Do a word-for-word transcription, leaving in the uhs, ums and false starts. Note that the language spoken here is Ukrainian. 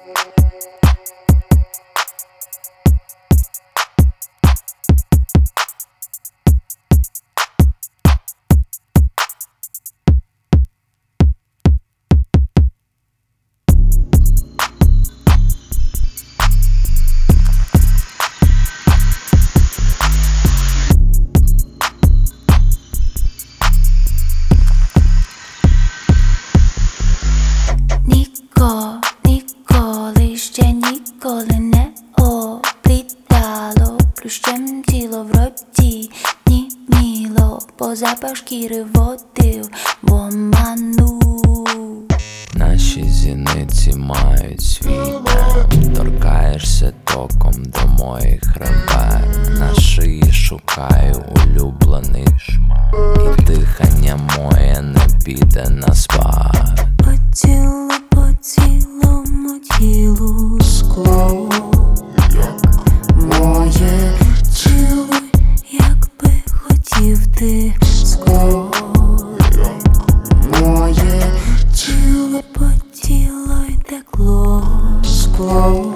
Ніколи, ще ніколи не облітало плющем тіло в роті, німіло, по запах шкіри водив в оману. Наші зіниці мають свій дем, торкаєшся током до моїх ребер. На шиї шукаю улюблений шмат, і дихання моє не піде на спад. По тілу, по цілому тілу скло, як моє тіло, якби хотів ти скло, як моє тіло, по тіло й текло скло.